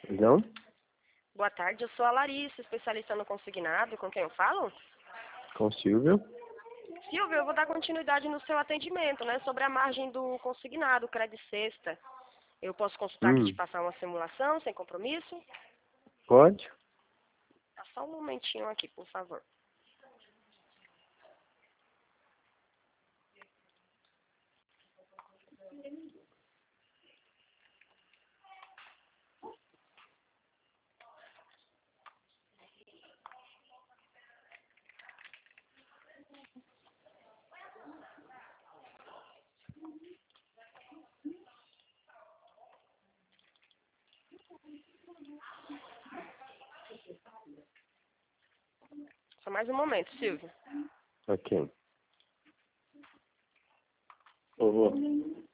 Não? Boa tarde, eu sou a Larissa, especialista no consignado. Com quem eu falo? Com Silvio? Silvio, eu vou dar continuidade no seu atendimento, né? Sobre a margem do consignado, crédito sexta. Eu posso consultar aqui e te passar uma simulação sem compromisso? Pode? Tá só um momentinho aqui, por favor. Só mais um momento, Silvio. Ok. Ô,